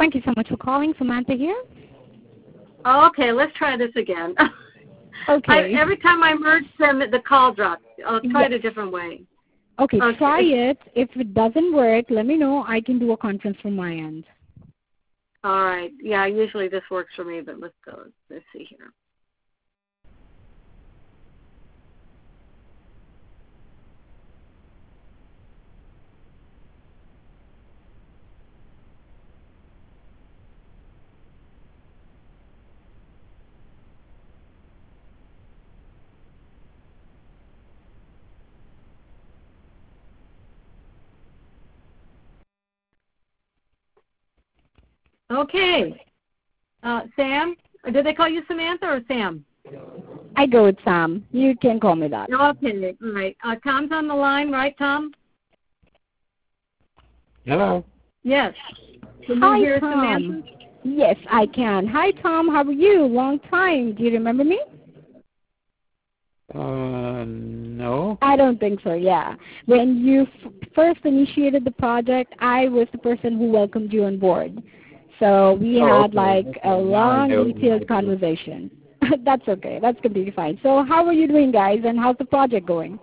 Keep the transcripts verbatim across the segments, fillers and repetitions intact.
Thank you so much for calling. Samantha here. Oh, okay, let's try this again. Okay. I, every time I merge them, the call drops. I'll try yes. it a different way. Okay, okay, try it. If it doesn't work, let me know. I can do a conference from my end. All right. Yeah, usually this works for me, but let's go. Let's see here. Okay. Uh, Sam? Did they call you Samantha or Sam? I go with Sam. You can call me that. Okay. All right. Uh, Tom's on the line, right, Tom? Hello. Yes. Can Hi, you hear Tom. Samantha? Yes, I can. Hi, Tom. How are you? Long time. Do you remember me? Uh, no. I don't think so, yeah. When you f- first initiated the project, I was the person who welcomed you on board. So we Oh, had okay. like Okay. a long, detailed conversation. That's okay. That's completely fine. So how are you doing, guys, and how's the project going?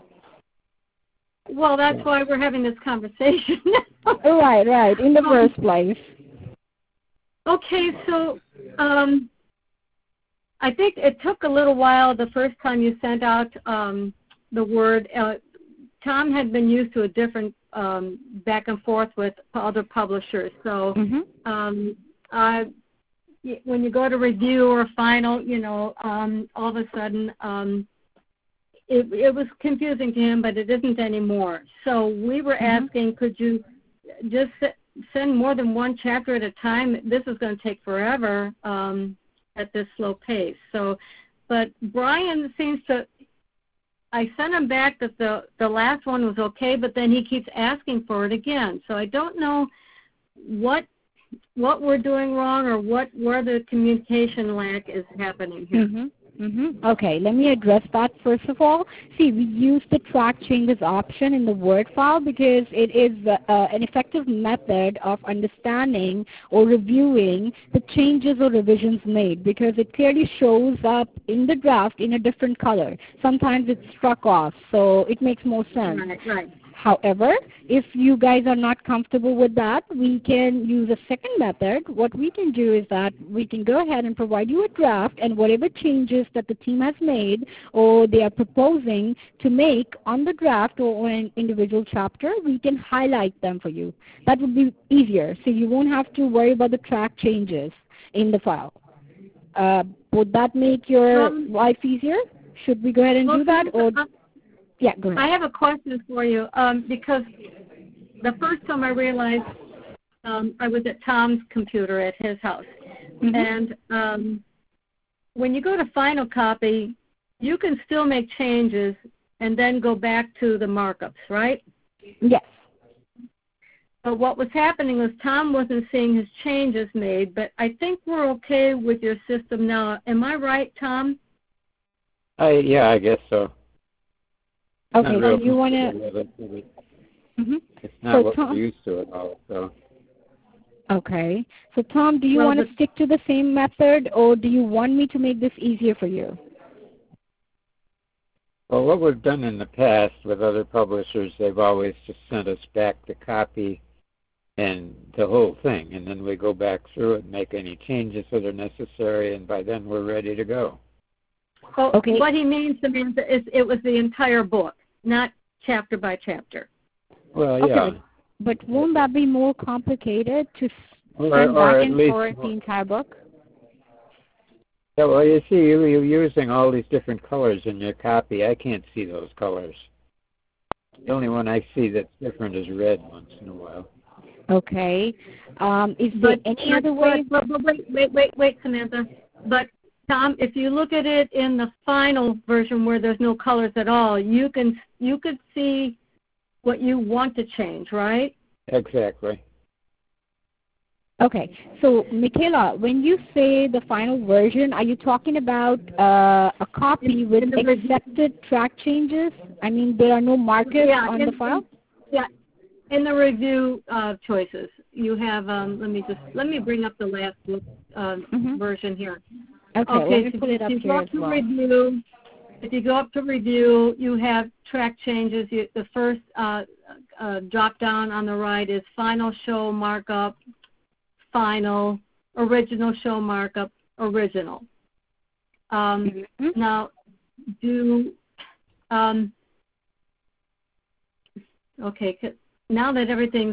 Well, that's why we're having this conversation. right, right, in the first place. Okay, so um, I think it took a little while the first time you sent out um, the word. Uh, Tom had been used to a different um, back and forth with other publishers. So mm-hmm. um, I, when you go to review or final, you know, um, all of a sudden um, it, it was confusing to him, but it isn't anymore. So we were mm-hmm. asking, could you just send more than one chapter at a time? This is going to take forever um, at this slow pace. So, but Brian seems to, I sent him back that the, the last one was okay, but then he keeps asking for it again. So I don't know what what we're doing wrong or what where the communication lack is happening here. Mm-hmm. Mm-hmm. Okay, let me address that first of all. See, we use the track changes option in the Word file because it is uh, an effective method of understanding or reviewing the changes or revisions made because it clearly shows up in the draft in a different color. Sometimes it's struck off, so it makes more sense. Right, right. However, if you guys are not comfortable with that, we can use a second method. What we can do is that we can go ahead and provide you a draft, and whatever changes that the team has made or they are proposing to make on the draft or an individual chapter, we can highlight them for you. That would be easier, so you won't have to worry about the track changes in the file. Uh, would that make your um, life easier? Should we go ahead and well, do that? Or uh, Yeah, go ahead. I have a question for you um, because the first time I realized um, I was at Tom's computer at his house. Mm-hmm. And um, when you go to Final Copy, you can still make changes and then go back to the markups, right? Yes. But what was happening was Tom wasn't seeing his changes made, but I think we're okay with your system now. Am I right, Tom? I, yeah, I guess so. Okay, so you want to... Mm-hmm. It's not so what Tom, we're used to at all, so... Okay. So, Tom, do you well, want to the, stick to the same method, or do you want me to make this easier for you? Well, what we've done in the past with other publishers, they've always just sent us back the copy and the whole thing, and then we go back through it and make any changes that are necessary, and by then we're ready to go. Well, okay. What he means, Samantha, is it was the entire book, not chapter by chapter. Well, yeah. Okay. But won't that be more complicated to or, send or back and least, forth the entire book? Yeah, well, you see, you, you're using all these different colors in your copy. I can't see those colors. The only one I see that's different is red once in a while. Okay. Um, is there but, any but, other way? But, but wait, wait, wait, wait, Samantha. But Tom, if you look at it in the final version where there's no colors at all, you can you could see what you want to change, right? Exactly. Okay. So, Michaela, when you say the final version, are you talking about uh, a copy with accepted track changes? I mean, there are no markers yeah, on in, the file? In, yeah, in the review uh, choices. you have. Um, let me just let me bring up the last book, uh, mm-hmm. version here. Okay, okay, let me so put it up if you here go up as to well. review, if you go up to review, you have track changes. You, the first uh, uh, drop down on the right is final show markup, final, original show markup, original. Um, mm-hmm. Now, do um, okay. Now that everything's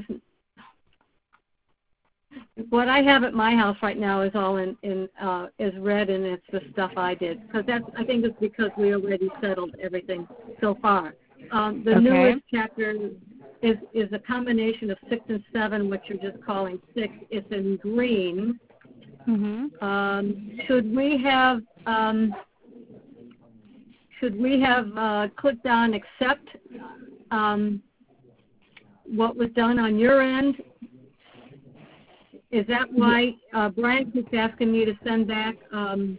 what I have at my house right now is all in, in uh, is red, and it's the stuff I did. Because that's I think it's because we already settled everything so far. Um, the okay. newest chapter is is a combination of six and seven, which you're just calling six. It's in green. Mm-hmm. Um, should we have um, should we have uh, clicked on accept um, what was done on your end? Is that why uh, Brian keeps asking me to send back um,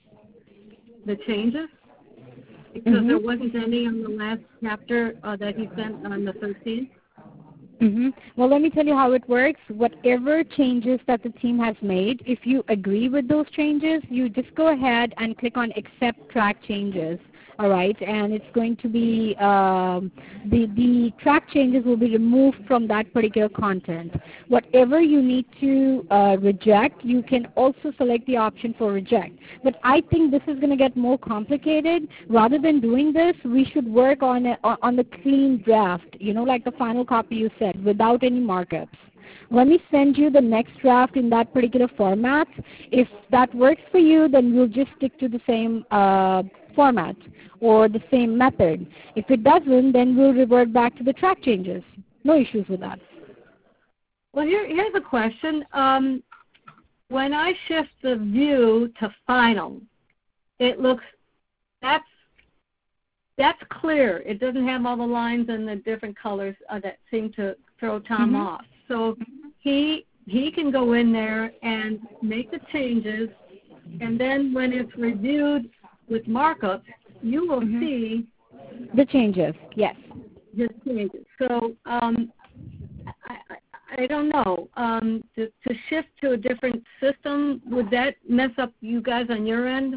the changes? Because mm-hmm. there wasn't any on the last chapter uh, that he sent on the thirteenth? Mm-hmm. Well, let me tell you how it works. Whatever changes that the team has made, if you agree with those changes, you just go ahead and click on Accept Track Changes. All right, and it's going to be um, the the track changes will be removed from that particular content. Whatever you need to uh, reject, you can also select the option for reject. But I think this is going to get more complicated. Rather than doing this, we should work on a, on the clean draft. You know, like the final copy you said, without any markups. Let me send you the next draft in that particular format. If that works for you, then we'll just stick to the same uh, format or the same method. If it doesn't, then we'll revert back to the track changes. No issues with that. Well, here, here's a question. Um, when I shift the view to final, it looks, that's, that's clear. It doesn't have all the lines and the different colors uh, that seem to throw Tom mm-hmm. off. So he he can go in there and make the changes, and then when it's reviewed with markups, you will mm-hmm. see the changes. Yes. his changes. So um, I, I, I don't know. Um, to, to shift to a different system, would that mess up you guys on your end?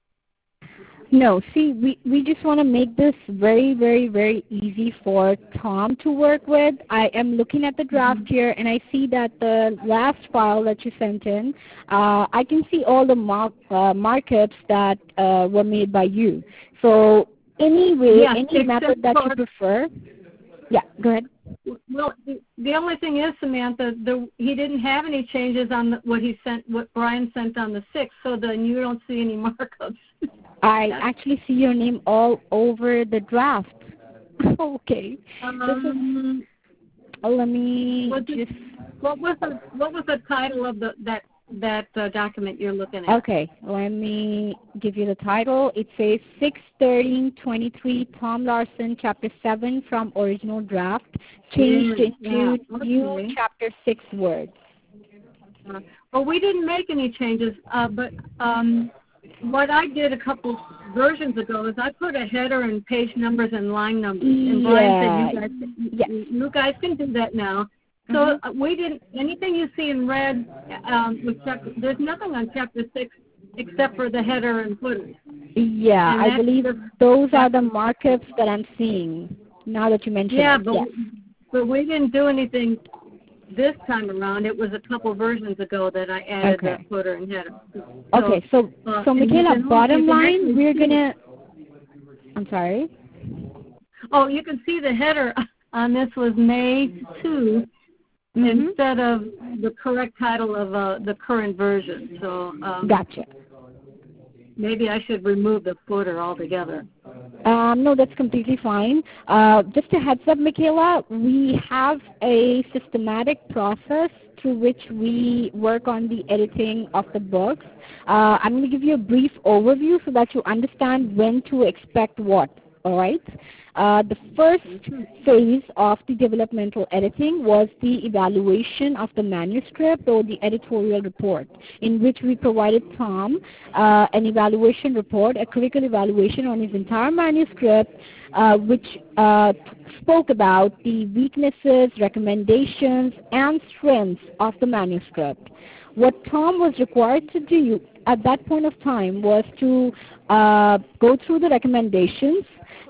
No, see, we, we just want to make this very, very, very easy for Tom to work with. I am looking at the draft mm-hmm. here, and I see that the last file that you sent in, uh, I can see all the mark, uh, markups that uh, were made by you. So anyway, yeah, any method that you prefer. Yeah, go ahead. Well, the, the only thing is, Samantha, the, he didn't have any changes on the, what he sent, what Brian sent on the sixth, so then you don't see any markups. I actually see your name all over the draft. Okay. Um, this is, oh, let me was just. It, what was the what was the title of the that that uh, document you're looking at? Okay, let me give you the title. It says six thirteen twenty-three Tom Larson, Chapter seven from original draft, changed mm, into yeah, okay. new Chapter six words. Uh, well, we didn't make any changes, uh, but um, what I did a couple versions ago is I put a header and page numbers and line numbers. And Brian Yeah. said, you guys, yes. you guys can do that now. So mm-hmm. uh, we didn't, anything you see in red, um, with chapter, there's nothing on Chapter six except for the header and footers. Yeah, and I believe the, those are the markups that I'm seeing now that you mention yeah, it. but, Yes. but we didn't do anything this time around. It was a couple versions ago that I added Okay. the footer and header. So, okay, so, uh, so Michaela, can, bottom line, we're going to, I'm sorry? Oh, you can see the header on this was May second mm-hmm. instead of the correct title of uh, the current version. So um, Gotcha. Maybe I should remove the footer altogether. Um, no, that's completely fine. Uh, just a heads up, Michaela, we have a systematic process through which we work on the editing of the books. Uh, I'm going to give you a brief overview so that you understand when to expect what, all right? Uh, the first phase of the developmental editing was the evaluation of the manuscript or the editorial report, in which we provided Tom uh, an evaluation report, a critical evaluation on his entire manuscript, uh, which uh, spoke about the weaknesses, recommendations, and strengths of the manuscript. What Tom was required to do at that point of time was to uh, go through the recommendations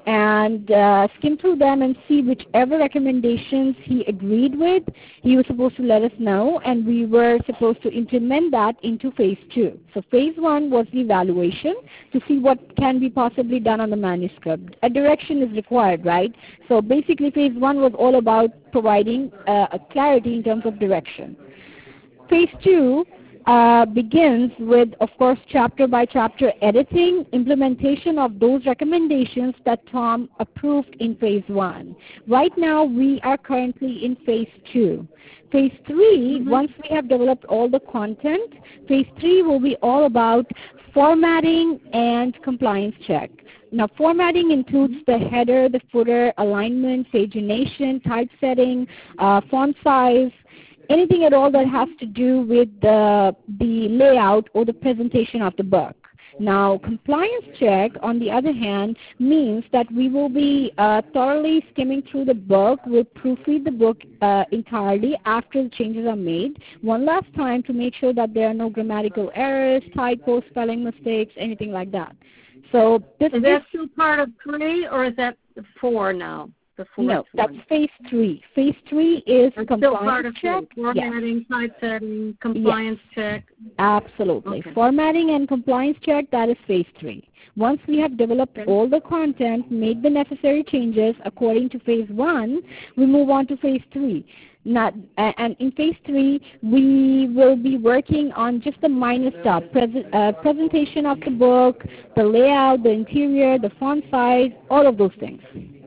and uh, skim through them and see whichever recommendations he agreed with. He was supposed to let us know, and we were supposed to implement that into phase two. So phase one was the evaluation to see what can be possibly done on the manuscript. A direction is required, right? So basically phase one was all about providing uh, a clarity in terms of direction. Phase two uh, begins with, of course, chapter-by-chapter editing, implementation of those recommendations that Tom approved in phase one. Right now, we are currently in phase two. Phase three, mm-hmm. once we have developed all the content, phase three will be all about formatting and compliance check. Now, formatting includes the header, the footer, alignment, pagination, typesetting, uh, font size, anything at all that has to do with the, the layout or the presentation of the book. Now, compliance check, on the other hand, means that we will be uh, thoroughly skimming through the book. We'll proofread the book uh, entirely after the changes are made, one last time to make sure that there are no grammatical errors, typos, spelling mistakes, anything like that. So this is that still part of three, or is that four now? No, that's one. phase three. Phase three is it's compliance still part of check. Formatting, yes. typesetting, compliance yes. check. Absolutely. Okay. Formatting and compliance check, that is phase three. Once we have developed okay. all the content, made the necessary changes according to phase one, we move on to phase three. Not, and in phase three, we will be working on just the minor stuff, Pres uh, presentation of the book, the layout, the interior, the font size, all of those things.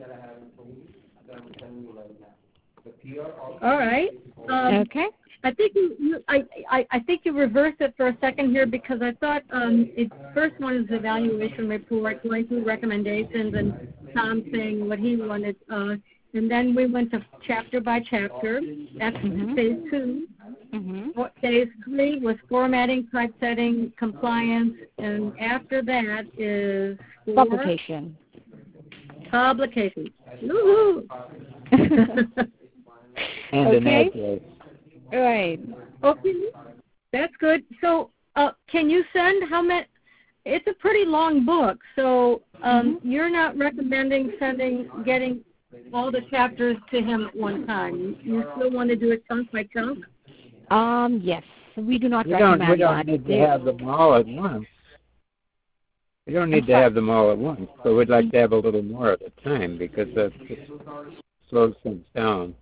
All right. Um, okay. I think you, you I, I, I think you reversed it for a second here, because I thought um, it first one is the evaluation report, going through recommendations and Tom saying what he wanted, uh, and then we went to chapter by chapter. That's mm-hmm. phase two. Mm-hmm. Phase three was formatting, typesetting, compliance, and after that is four, publication. Publication. Woo-hoo. And okay. an address. Right. Okay. That's good. So uh, can you send how many? It's a pretty long book, so um, mm-hmm. you're not recommending sending, getting all the chapters to him at one time. You still want to do it chunk by chunk? Um, yes. We do not we recommend don't, we don't that. need to have them all at once. We don't need to have them all at once, but we'd like to have a little more at a time, because that just slows things down.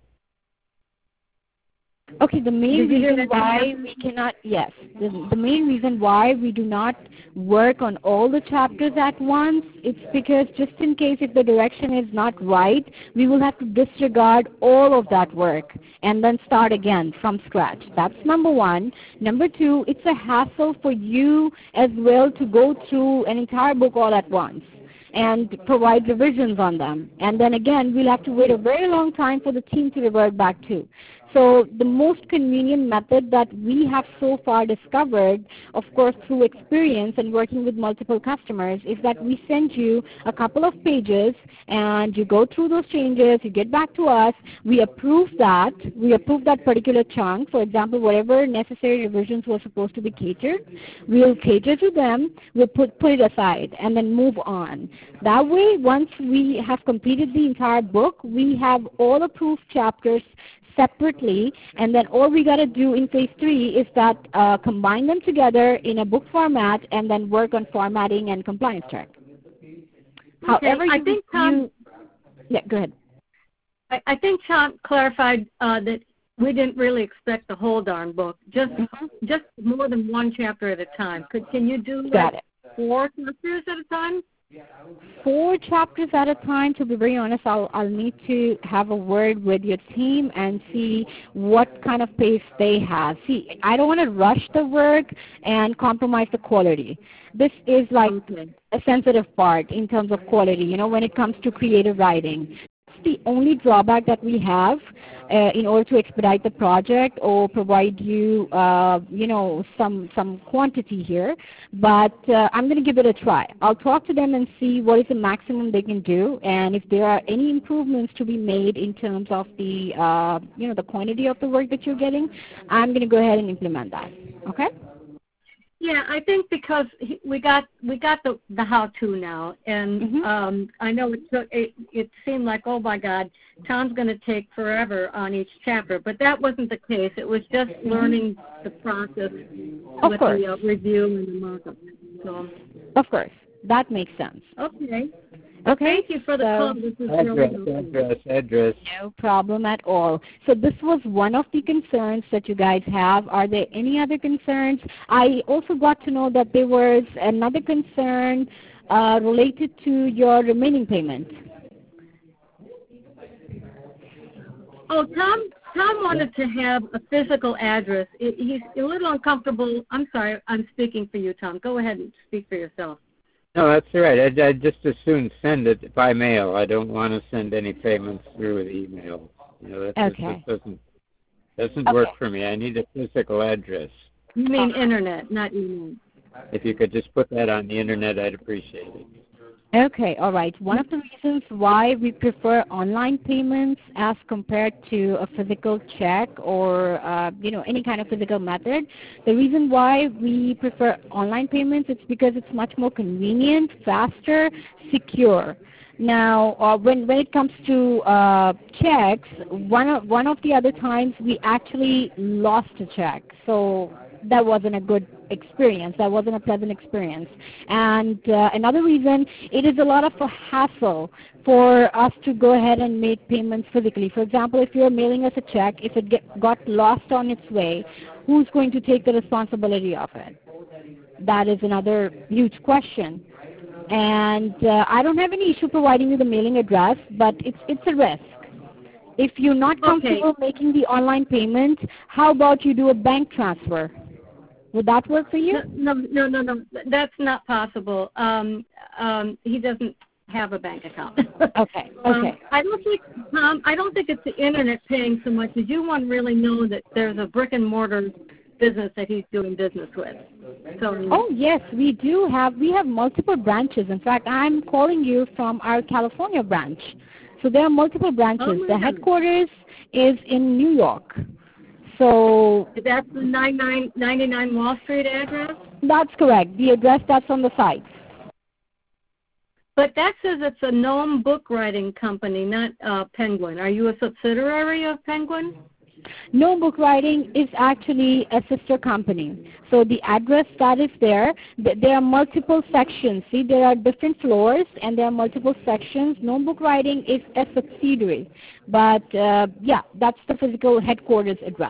Okay, the main reason why we cannot, yes, the, the main reason why we do not work on all the chapters at once, it's because just in case if the direction is not right, we will have to disregard all of that work and then start again from scratch. That's number one. Number two, it's a hassle for you as well to go through an entire book all at once and provide revisions on them. And then again, we'll have to wait a very long time for the team to revert back to. So the most convenient method that we have so far discovered, of course through experience and working with multiple customers, is that we send you a couple of pages and you go through those changes, you get back to us, we approve that, we approve that particular chunk. For example, whatever necessary revisions were supposed to be catered, we'll cater to them, we'll put, put it aside and then move on. That way, once we have completed the entire book, we have all approved chapters separately, and then all we got to do in phase three is that uh, combine them together in a book format and then work on formatting and compliance check. Okay. However, I you, think Tom, you, yeah, go ahead. I, I think Tom clarified uh, that we didn't really expect the whole darn book, just mm-hmm. just more than one chapter at a time. Could can you do like got it. four chapters at a time? Four chapters at a time. To be very honest, I'll I'll need to have a word with your team and see what kind of pace they have. See, I don't want to rush the work and compromise the quality. This is like Okay. a sensitive part in terms of quality, you know, when it comes to creative writing. It's the only drawback that we have uh, in order to expedite the project or provide you, uh, you know, some some quantity here. But uh, I'm going to give it a try. I'll talk to them and see what is the maximum they can do, and if there are any improvements to be made in terms of the, uh, you know, the quantity of the work that you're getting, I'm going to go ahead and implement that. Okay? Yeah, I think because he, we got we got the the how-to now, and Mhm. um, I know it took it, it seemed like, oh my God, Tom's going to take forever on each chapter, but that wasn't the case. It was just learning the process Of with course. the uh, review and the markup. So Of course. That makes sense. okay, Okay? thank you for the So- call. This is really Address, helpful. address, address. No problem at all. So this was one of the concerns that you guys have. Are there any other concerns? I also got to know that there was another concern uh, related to your remaining payment. Oh, Tom. Tom wanted to have a physical address. It, he's a little uncomfortable. I'm sorry. I'm speaking for you, Tom. Go ahead and speak for yourself. No, that's all right. I'd, I'd just as soon send it by mail. I don't want to send any payments through the email. You know, that just, Okay. just doesn't doesn't Okay. work for me. I need a physical address. You mean internet, not email. If you could just put that on the internet, I'd appreciate it. Okay, all right. One of the reasons why we prefer online payments as compared to a physical check or uh, you know, any kind of physical method, the reason why we prefer online payments is because it's much more convenient, faster, secure. Now, uh, when when it comes to uh, checks, one of one of the other times we actually lost a check, so that wasn't a good experience. That wasn't a pleasant experience. And uh, another reason, it is a lot of a hassle for us to go ahead and make payments physically. For example, if you're mailing us a check, if it get, got lost on its way, who's going to take the responsibility of it? That is another huge question. And uh, I don't have any issue providing you the mailing address, but it's it's a risk. If you're not comfortable Okay. making the online payment, how about you do a bank transfer? Would that work for you? No, no, no, no, no. That's not possible. Um, um, he doesn't have a bank account. Okay, Um, okay. I don't think, Tom. I don't think it's the internet paying so much as you want to really know that there's a brick and mortar business that he's doing business with. So. Oh yes, we do have, we have multiple branches. In fact, I'm calling you from our California branch. So there are multiple branches. Oh, my The God. headquarters is in New York. So That's the ninety-nine ninety-nine Wall Street address? that's correct, the address that's on the site. But that says it's a Gnome book writing company, not uh, Penguin. Are you a subsidiary of Penguin? No Book Writing is actually a sister company. So the address that is there, th- there are multiple sections. See, there are different floors and there are multiple sections. No Book Writing is a subsidiary. But uh, yeah, that's the physical headquarters address.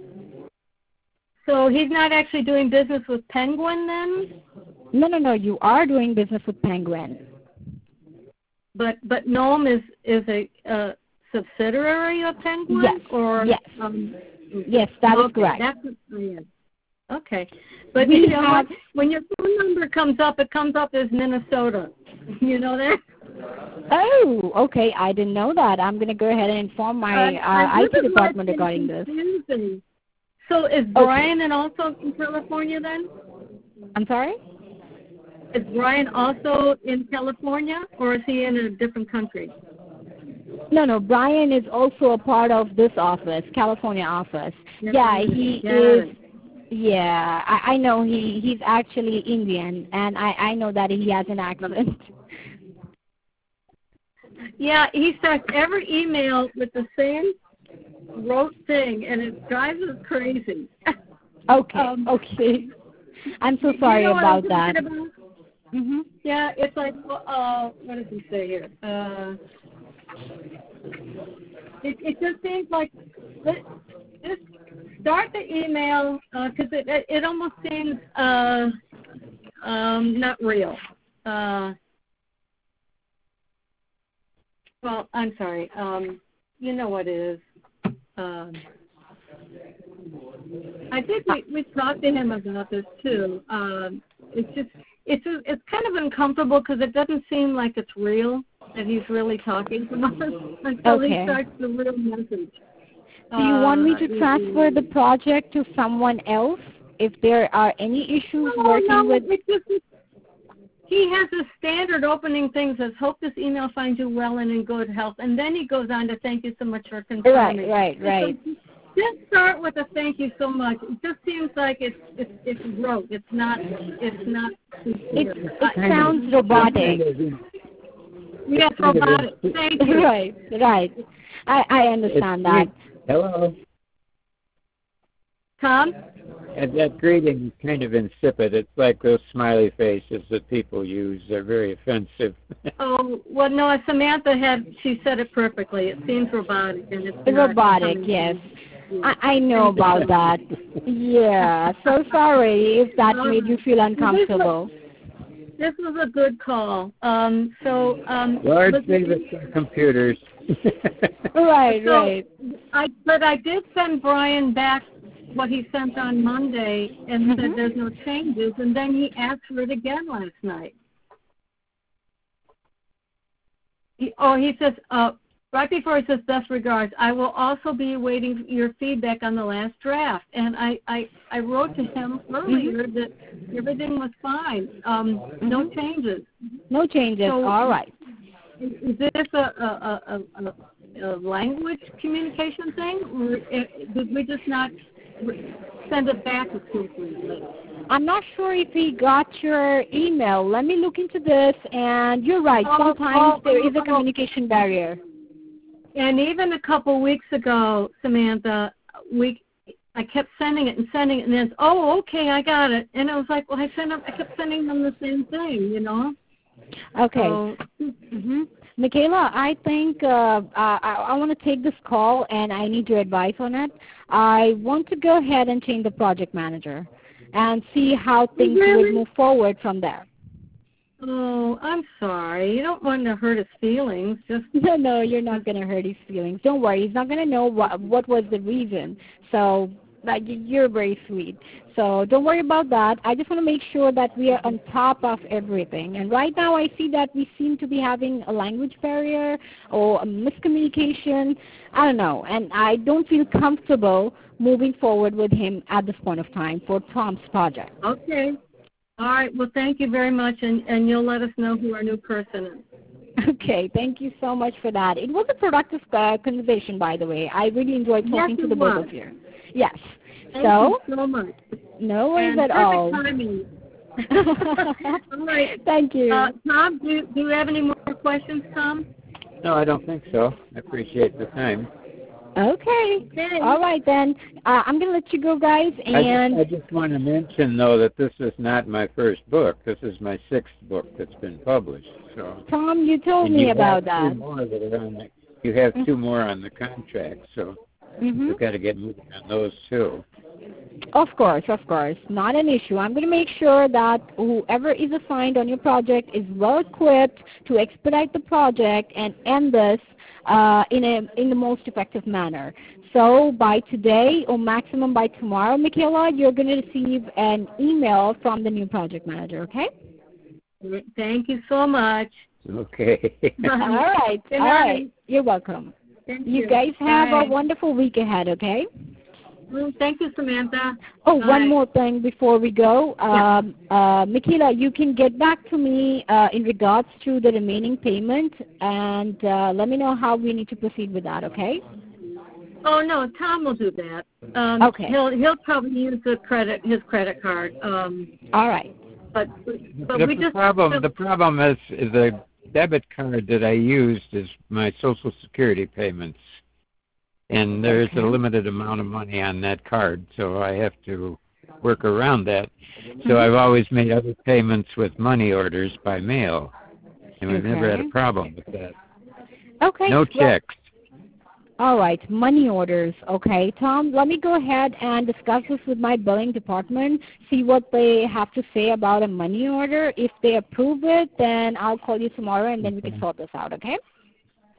So he's not actually doing business with Penguin then? No, no, no, you are doing business with Penguin. But but Gnome is is a uh, subsidiary of Penguin? Yes, Or, yes. Um, Yes, that is okay, correct. That's, oh, yeah. Okay. But We you know have- what? When your phone number comes up, it comes up as Minnesota. You know that? Oh, okay, I didn't know that. I'm going to go ahead and inform my Uh, uh, I- I this T is why department it's regarding this. confusing. So is Brian and also in California then? I'm sorry? Is Brian also in California, or is he in a different country? No, no, Brian is also a part of this office, California office. Yeah, Yeah, he got is. it. Yeah, I, I know he he's actually Indian, and I I know that he has an accent. Yeah, he starts every email with the same rote thing, and it drives us crazy. Okay, Um, okay. I'm so You sorry know what about I'm that. thinking about? Mhm. Yeah, it's like, uh, what does he say here? Uh, it, it just seems like, let- just start the email, because it, it, it almost seems uh, um, not real. Uh, well, I'm sorry. Um, you know what it is. Um, I think we, we talked to him about this too. Um, it's just it's a, it's kind of uncomfortable because it doesn't seem like it's real that he's really talking to us until Okay. he starts the real message. Do you want me Uh, to transfer the project to someone else if there are any issues no, working no, with? it's just it's, he has a standard opening thing that says, "Hope this email finds you well and in good health," and then he goes on to thank you so much for confirming. Right, right, right. So just start with a thank you so much. It just seems like it's it's it's rote. It's not it's not. It it sounds robotic. Yes, robotic. Thank you. Right, right. I I understand that. Hello. Tom? And that greeting is kind of insipid. It's like those smiley faces that people use. They're very offensive. Oh, well, no, Samantha had, she said it perfectly. It seems robotic. And it's not Robotic, yes. I, I know about that. Yeah, so sorry if that made you feel uncomfortable. This was a good call. Um, so, um, Large but- favorite for computers. Right, so right. I, but I did send Brian back what he sent on Monday and Mhm. said there's no changes, and then he asked for it again last night. He, oh, he says, uh, right before he says, best regards, I will also be awaiting your feedback on the last draft. And I, I, I wrote to him earlier Mhm. that everything was fine, um, no Mhm. changes. No changes. So, All right. Is, is this a, a, a, a, a language communication thing, or did we just not send it back exclusively? I'm not sure if he got your email. Let me look into this. And you're right. Oh, Sometimes oh, there is a oh. communication barrier. And even a couple weeks ago, Samantha, we I kept sending it and sending it, and then it's, oh, okay, I got it. And I was like, well, I sent them, I kept sending them the same thing, you know. Okay. So, Mm-hmm. Michaela, I think uh, I, I want to take this call, and I need your advice on it. I want to go ahead and change the project manager and see how things really? would move forward from there. Oh, I'm sorry. You don't want to hurt his feelings. Just No, no, you're not going to hurt his feelings. Don't worry. He's not going to know what what was the reason. So, like, you're very sweet. So don't worry about that. I just want to make sure that we are on top of everything. And right now I see that we seem to be having a language barrier or a miscommunication. I don't know. And I don't feel comfortable moving forward with him at this point of time for Tom's project. Okay. All right. Well, thank you very much, and, and you'll let us know who our new person is. Okay. Thank you so much for that. It was a productive uh, conversation, by the way. I really enjoyed talking Yes, to the it both was. of you. Yes. Thank so, you so much. No worries and at perfect all. timing. All right. Thank you. Uh, Tom, do, do you have any more questions, Tom? No, I don't think so. I appreciate the time. Okay. Okay. All right, then. Uh, I'm going to let you go, guys. And I just, I just want to mention, though, that this is not my first book. This is my sixth book that's been published. So, Tom, you told and me you about have that. Two more that are on the, you have two more on the contract, so Mm-hmm. we've got to get moving on those, too. Of course, of course. Not an issue. I'm going to make sure that whoever is assigned on your project is well equipped to expedite the project and end this uh, in a in the most effective manner. So by today or maximum by tomorrow, Michaela, you're going to receive an email from the new project manager, okay? Thank you so much. Okay. All right. Good All night. right. You're welcome. Thank You you. guys have Bye. a wonderful week ahead, okay? Well, thank you, Samantha. Oh, Bye. one more thing before we go. Yeah. Um, uh, Michaela, you can get back to me uh, in regards to the remaining payment, and uh, let me know how we need to proceed with that, okay? Oh no, Tom will do that. Um, Okay. He'll he'll probably use the credit his credit card. Um, All right. but but the, we the just problem the problem is, is the debit card that I used is my Social Security payments, and there's Okay. a limited amount of money on that card, so I have to work around that. So Mm-hmm. I've always made other payments with money orders by mail, and we've never had Okay. a problem with that. Okay. No well, checks. All right, money orders. Okay, Tom, let me go ahead and discuss this with my billing department, see what they have to say about a money order. If they approve it, then I'll call you tomorrow and then we can sort this out, okay?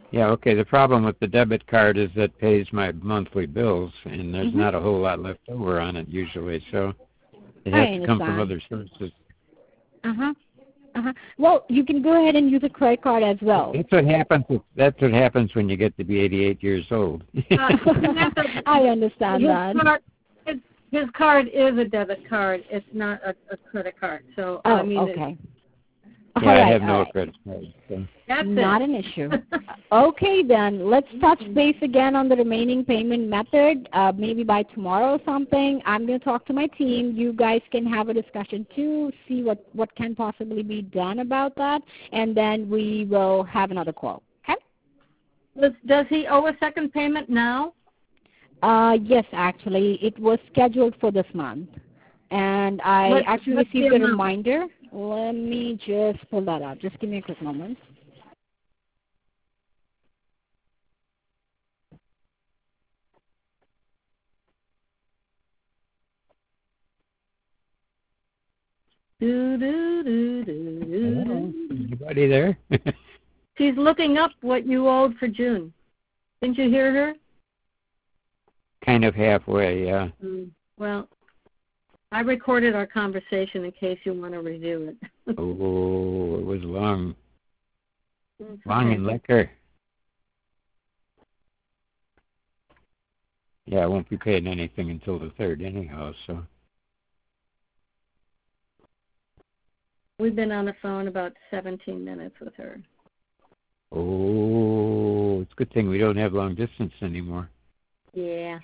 Yeah, okay. The problem with the debit card is that pays my monthly bills, and there's Mm-hmm. not a whole lot left over on it usually, so it I has to come from understand. other sources. Uh-huh. Uh-huh. Well, you can go ahead and use a credit card as well. That's what happens. If, that's what happens when you get to be eighty-eight years old. Uh, Samantha, I understand his that. card, his, his card is a debit card. It's not a, a credit card. So Oh, I mean, okay. Yeah, All I right, have all no right. credit card. So. that's Not it. an issue. Okay, then. Let's touch base again on the remaining payment method, uh, maybe by tomorrow or something. I'm going to talk to my team. You guys can have a discussion too, see what, what can possibly be done about that, and then we will have another call. Okay? Does, does he owe a second payment now? Uh, yes, actually. It was scheduled for this month. And I What, actually what's received the a amount? reminder. Let me just pull that up. Just give me a quick moment. Do, do, do, do, do, Hello? do. Anybody there? She's looking up what you owed for June. Didn't you hear her? Kind of halfway, yeah. Mm, well, I recorded our conversation in case you want to review it. Oh, it was long. It's Long okay. and liquor. Yeah, I won't be paying anything until the third anyhow, so. We've been on the phone about seventeen minutes with her. Oh, it's a good thing we don't have long distance anymore. Yeah.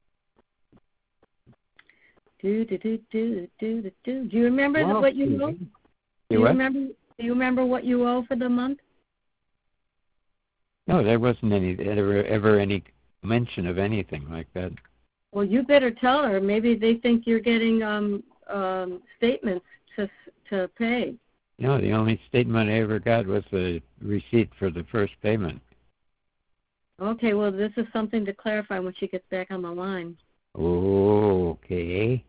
Do do do do do do do. Do you remember Well, what you owe? Do You you what? remember? Do you remember what you owe for the month? No, there wasn't any ever ever any mention of anything like that. Well, you better tell her. Maybe they think you're getting um um statements to to pay. No, the only statement I ever got was the receipt for the first payment. Okay, well, this is something to clarify when she gets back on the line. Oh, okay.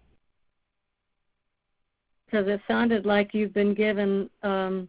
Because it sounded like you've been given um,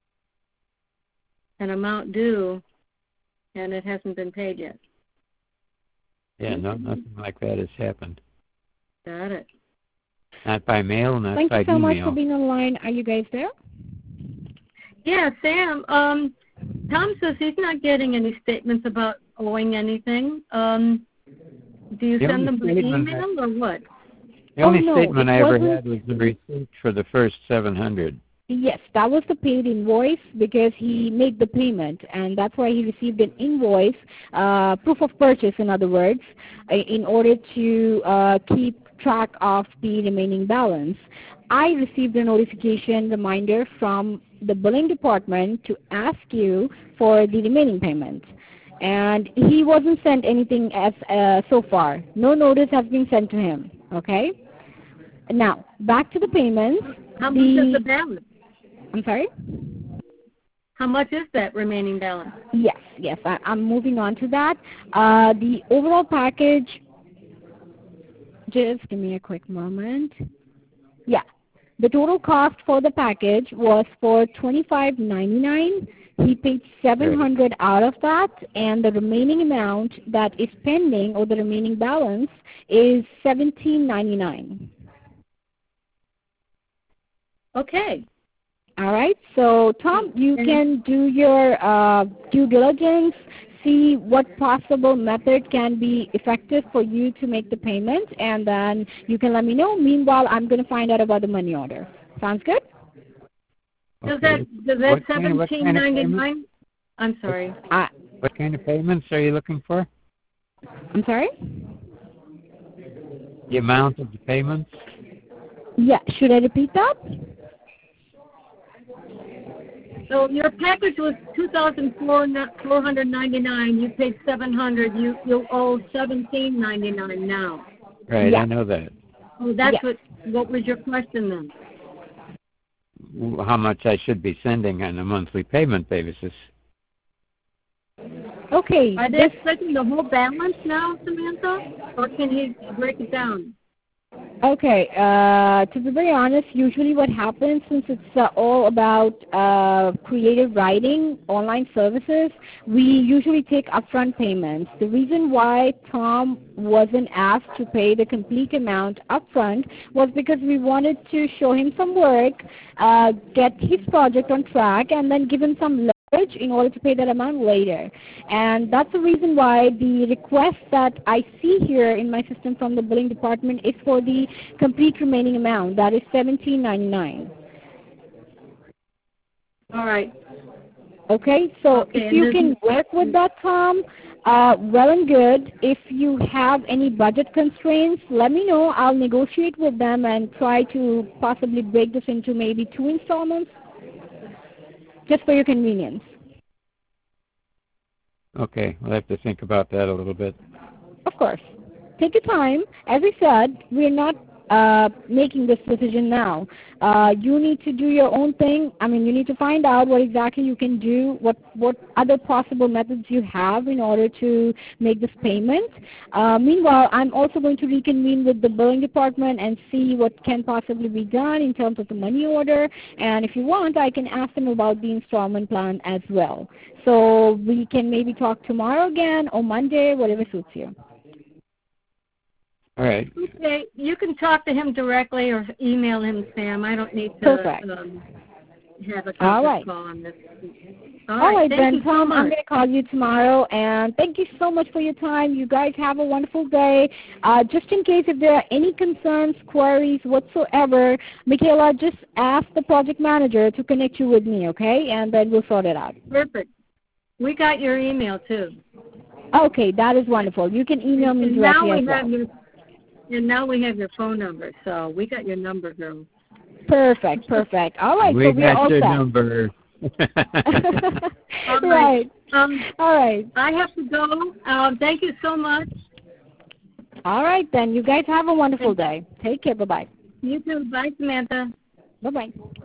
an amount due, and it hasn't been paid yet. Yeah, no, nothing like that has happened. Got it. Not by mail, not Thank by you so email. much for being online. Are you guys there? Yeah, Sam. Um, Tom says he's not getting any statements about owing anything. Um, do you The send only them by statement email or what? The only Oh, no, statement it I ever wasn't- had was the receipt for the first seven hundred. Yes, that was the paid invoice because he made the payment, and that's why he received an invoice, uh, proof of purchase, in other words, uh, in order to uh, keep track of the remaining balance. I received a notification reminder from the billing department to ask you for the remaining payment. And he wasn't sent anything as uh, so far. No notice has been sent to him, okay? Now, back to the payments. How the, much is the balance? I'm sorry? How much is that remaining balance? Yes, yes, I, I'm moving on to that. Uh, the overall package, just give me a quick moment. Yeah, the total cost for the package was for twenty-five ninety-nine. He paid seven hundred out of that, and the remaining amount that is pending, or the remaining balance, is seventeen ninety-nine. Okay. All right. So, Tom, you can do your uh, due diligence, see what possible method can be effective for you to make the payment, and then you can let me know. Meanwhile, I'm going to find out about the money order. Sounds good? Does Okay. that does that What kind of- what seventeen kind of ninety payment? nine? I'm sorry. Uh, What kind of payments are you looking for? I'm sorry? The amount of the payments? Yeah. Should I repeat that? So your package was two thousand four hundred ninety nine. You paid seven hundred. You you owe seventeen ninety nine now. Right, Yeah. I know that. Oh, that's Yeah. what. What was your question then? How much I should be sending on a monthly payment basis. Okay. Are they This, expecting the whole balance now, Samantha, or can he break it down? Okay, uh, to be very honest, usually what happens, since it's uh, all about uh, creative writing, online services, we usually take upfront payments. The reason why Tom wasn't asked to pay the complete amount upfront was because we wanted to show him some work, uh, get his project on track, and then give him some in order to pay that amount later. And that's the reason why the request that I see here in my system from the billing department is for the complete remaining amount. That is seventeen ninety-nine. All right. Okay, so Okay, if you can work with that, Tom, uh, well and good. If you have any budget constraints, let me know. I'll negotiate with them and try to possibly break this into maybe two installments, just for your convenience. Okay, we'll have to think about that a little bit. Of course. Take your time. As I said, we're not uh, making this decision now. Uh, you need to do your own thing. I mean, you need to find out what exactly you can do, what, what other possible methods you have in order to make this payment. Uh, meanwhile, I'm also going to reconvene with the billing department and see what can possibly be done in terms of the money order. And if you want, I can ask them about the installment plan as well. So we can maybe talk tomorrow again or Monday, whatever suits you. All right. Okay, you can talk to him directly or email him, Sam. I don't need to Perfect. um, have a conference All right. call on this. All right, All right then, so Tom, much. I'm going to call you tomorrow, and thank you so much for your time. You guys have a wonderful day. Uh, just in case if there are any concerns, queries whatsoever, Michaela, just ask the project manager to connect you with me, okay? And then we'll sort it out. Perfect. We got your email, too. Okay, that is wonderful. You can email me and directly now we as well. have your, and now we have your phone number, so we got your number, girl. Perfect, perfect. All right, we so we're got all your set. number. All right. Right. Um, all right. I have to go. Um, thank you so much. All right, then. You guys have a wonderful day. Take care. Bye-bye. You too. Bye, Samantha. Bye-bye.